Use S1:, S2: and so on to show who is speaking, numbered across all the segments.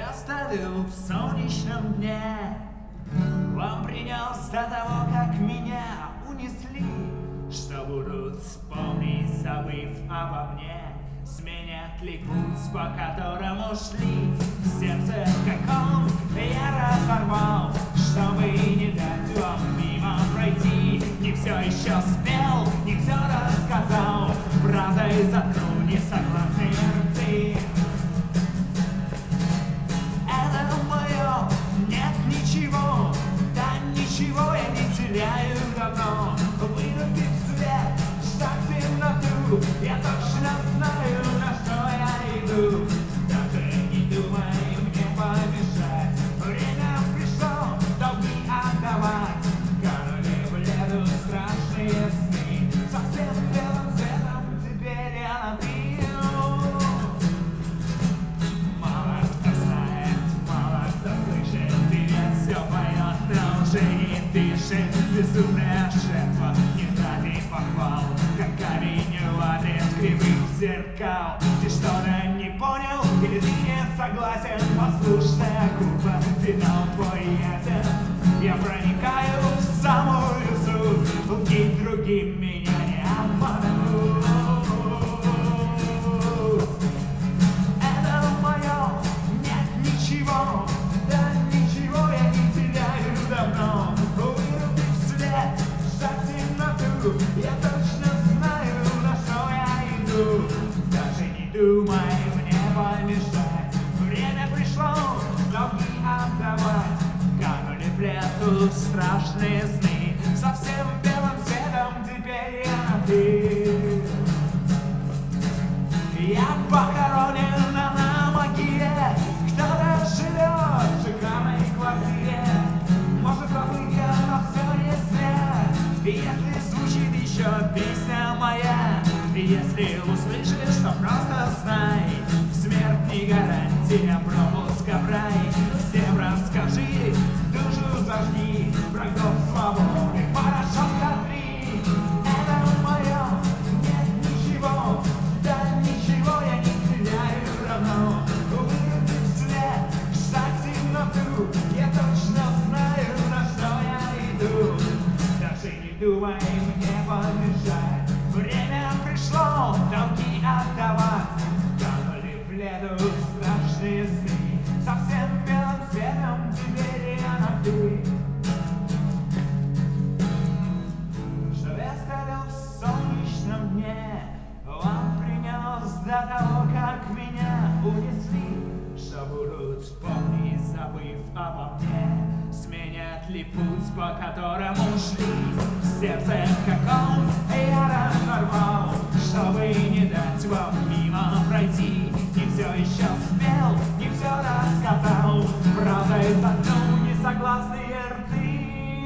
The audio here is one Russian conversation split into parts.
S1: оставил в солнечном дне, вам принес до того, как меня унесли, что будут вспомнить, забыв обо мне, сменят ли путь, по которому шли. Сердце, как он, я разорвал, чтобы не дать вам мимо пройти. Не все еще спел, не все рассказал, правдой затру несогласные рты. Это мое, нет ничего, да ничего я не теряю давно. Вырубив свет, шаг в темноту, я точно знаю, на что я иду. Даже не думай мне помешать, время пришло долги отдавать. Канули в лету страшные сны, совсем белым цветом теперь я напил. Мало кто знает, мало кто слышит, привет все поет, но уже не дышит. Безумная жертва, не ради похвал, как камень в адрес кривых зеркал. Ты что-то не понял или ты не согласен? Послушная губа, финал твой ясен. Я проникаю в самую суть, лги другим меня не обманут. Это мое, нет ничего, да ничего я не теряю давно. Вырубив свет, шаг в темноту, я точно знаю, на что я иду. Даже не думай мне помешать, время пришло долги отдавать. Канули в лету страшные сны, совсем белым цветом теперь я ты. Я похоронен на могиле, кто-то живет в шикарной квартире. Может забыть я, но все не зря. Если звучит еще песня моя, если услышишь, то просто знай, смерть не гарантия пропуска в рай. Всем расскажи, душу зажги, врагов свободы хорошо смотри. Это мое, нет ничего, да ничего я не теряю равно. Вырубив свет, шаг в темноту, я точно знаю, на что я иду. Даже не думай мне помешать, время пришло долги отдавать. Канули в лету страшные сны, совсем белым цветом теперь я на ты. Что я оставил в солнечном дне, вам принес до того, как меня унесли. Что будут вспомнить, забыв обо мне, сменят ли путь, по которому шли. Сердце, как он, я разорвал, чтобы не дать вам мимо пройти. Не все еще спел, не все рассказал, правдой заткнул несогласные рты.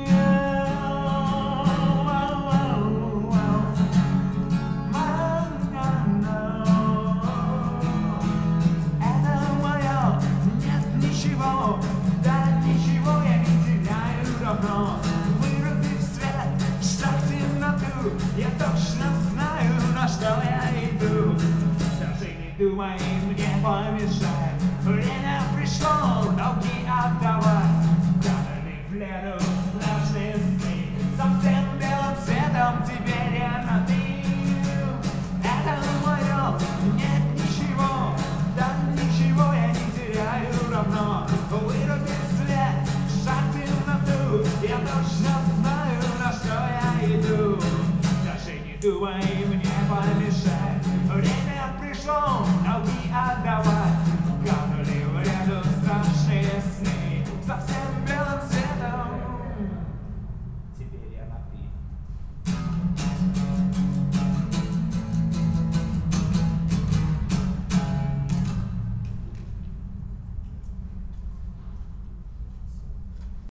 S1: Это мое, нет ничего, да ничего я не теряю давно. Вырубив свет, шаг в темноту, я точно знаю, на что я иду. Даже не думай мне помешать, время пришло долги отдавать. Канули в лету страшные сны, совсем белым цветом теперь я на ты. Это мое, нет ничего, да ничего я не теряю равно. Вырубив свет, шаг в темноту, я точно знаю, на что я иду. Даже не думай мне помешать, время пришло долги отдавать.